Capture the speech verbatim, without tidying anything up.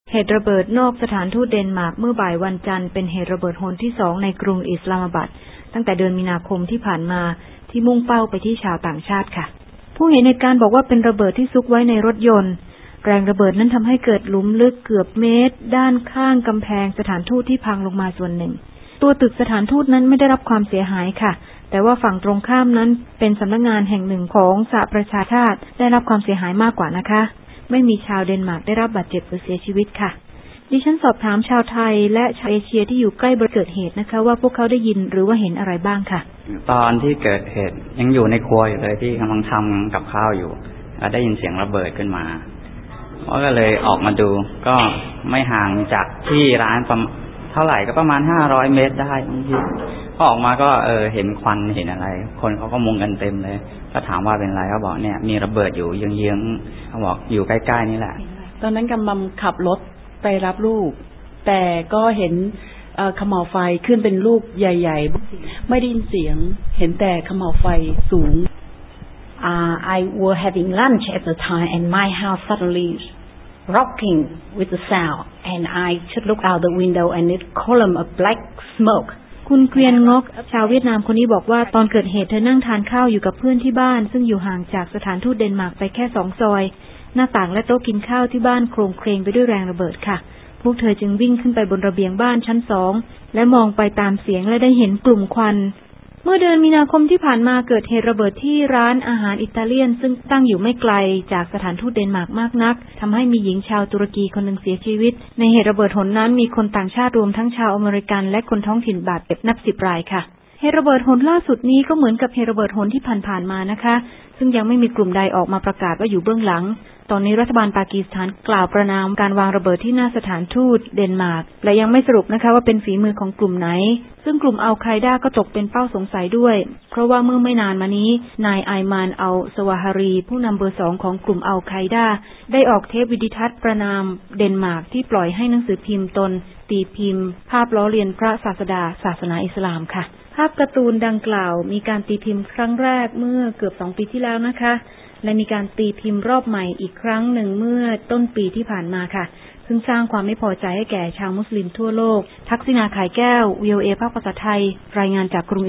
เหตุระเบิดนอกสถานทูตเดนมาร์กเมื่อบ่ายวันจันทร์เป็นเหตุระเบิดหนที่สองในกรุงอิสลามาบัดตั้งแต่เดือนมีนาคมที่ผ่านมาที่มุ่งเป้าไปที่ชาวต่างชาติค่ะผู้เห็นเหตุการณ์บอกว่าเป็นระเบิดที่ซุกไว้ในรถยนต์แรงระเบิดนั้นทำให้เกิดหลุมลึกเกือบเมตรด้านข้างกำแพงสถานทูตที่พังลงมาส่วนหนึ่งตัวตึกสถานทูตนั้นไม่ได้รับความเสียหายค่ะแต่ว่าฝั่งตรงข้ามนั้นเป็นสำนักงานแห่งหนึ่งของสหประชาชาติได้รับความเสียหายมากกว่านะคะไม่มีชาวเดนมาร์กได้รับบาดเจ็บหรือเสียชีวิตค่ะดิฉันสอบถามชาวไทยและชาวเอเชียที่อยู่ใกล้บริเวณเกิดเหตุนะคะว่าพวกเขาได้ยินหรือว่าเห็นอะไรบ้างค่ะตอนที่เกิดเหตุยังอยู่ในครัวอยู่เลยที่กำลังทำกับข้าวอยู่ได้ยินเสียงระเบิดขึ้นมาก็เลยออกมาดูก็ไม่ห่างจากที่ร้านเท่าไหร่ก็ประมาณห้าร้อยเมตรได้บางทีพอออกมาก็เออเห็นควันเห็นอะไรคนเขาก็มุงกันเต็มเลยก็ถามว่าเป็นไรเขาบอกเนี่ยมีระเบิดอยู่เยื้องๆเขาบอกอยู่ใกล้ๆนี่แหละตอนนั้นกำลังขับรถไปรับลูกแต่ก็เห็นขม่าวไฟขึ้นเป็นลูกใหญ่ๆไม่ได้ยินเสียงเห็นแต่ขม่าวไฟสูง uh, I were having lunch at the time and my house suddenly rocking with the sound and I just look out the window and it column of black smoke คุณเกวียนงอกชาวเวียดนามคนนี้บอกว่าตอนเกิดเหตุเธอนั่งทานข้าวอยู่กับเพื่อนที่บ้านซึ่งอยู่ห่างจากสถานทูตเดนมาร์กไปแค่สองซอยหน้าต่างและโต๊ะกินข้าวที่บ้านโครงเคลงไปด้วยแรงระเบิดค่ะพวกเธอจึงวิ่งขึ้นไปบนระเบียงบ้านชั้นสองและมองไปตามเสียงและได้เห็นกลุ่มควันเมื่อเดือนมีนาคมที่ผ่านมาเกิดเหตุระเบิดที่ร้านอาหารอิตาเลียนซึ่งตั้งอยู่ไม่ไกลจากสถานทูตเดนมาร์กมากนักทำให้มีหญิงชาวตุรกีคนหนึ่งเสียชีวิตในเหตุระเบิดหนนั้นมีคนต่างชาติรวมทั้งชาวอเมริกันและคนท้องถิ่นบาดเจ็บนับสิบรายค่ะเหตุระเบิดหนล่าสุดนี้ก็เหมือนกับเหตุระเบิดหนที่ผ่านๆมานะคะซึ่งยังไม่มีกลุ่มใดออกมาประกาศว่าอยู่เบื้องหลังตอนนี้รัฐบาลปากีสถานกล่าวประณามการวางระเบิดที่หน้าสถานทูตเดนมาร์กและยังไม่สรุปนะคะว่าเป็นฝีมือของกลุ่มไหนซึ่งกลุ่มอัลไคด้าก็ตกเป็นเป้าสงสัยด้วยเพราะว่าเมื่อไม่นานมานี้นายไอมานอัลสวาฮารีผู้นำเบอร์สองของกลุ่มอัลไคด้าได้ออกเทปวิดิทัศน์ประณามเดนมาร์กที่ปล่อยให้หนังสือพิมพ์ตนตีพิมพ์ภาพล้อเลียนพระศาสดาศาสนาอิสลามค่ะภาพการ์ตูนดังกล่าวมีการตีพิมพ์ครั้งแรกเมื่อเกือบสองปีที่แล้วนะคะและมีการตีพิมพ์รอบใหม่อีกครั้งหนึ่งเมื่อต้นปีที่ผ่านมาค่ะซึ่งสร้างความไม่พอใจให้แก่ชาวมุสลิมทั่วโลกทักษิณา ขายแก้ว วี โอ เอ ภาคภาษาไทยรายงานจากกรุง